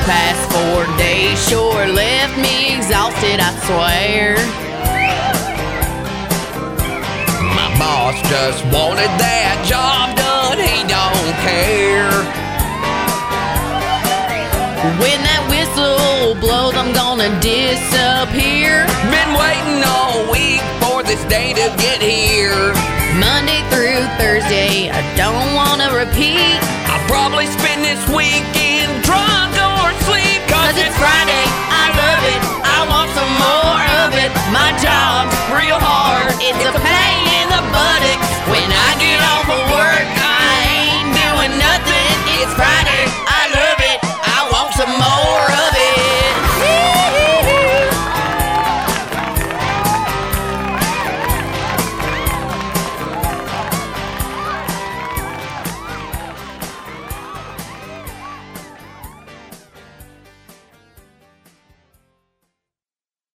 past 4 days sure left me exhausted, I swear. My boss just wanted that job done, he don't care. When that whistle blows, I'm gonna disappear. Been waiting all week for this day to get here. Monday through Thursday, I don't wanna repeat. I'll probably spend this weekend drunk or sleep. Cause it's Friday, I love it,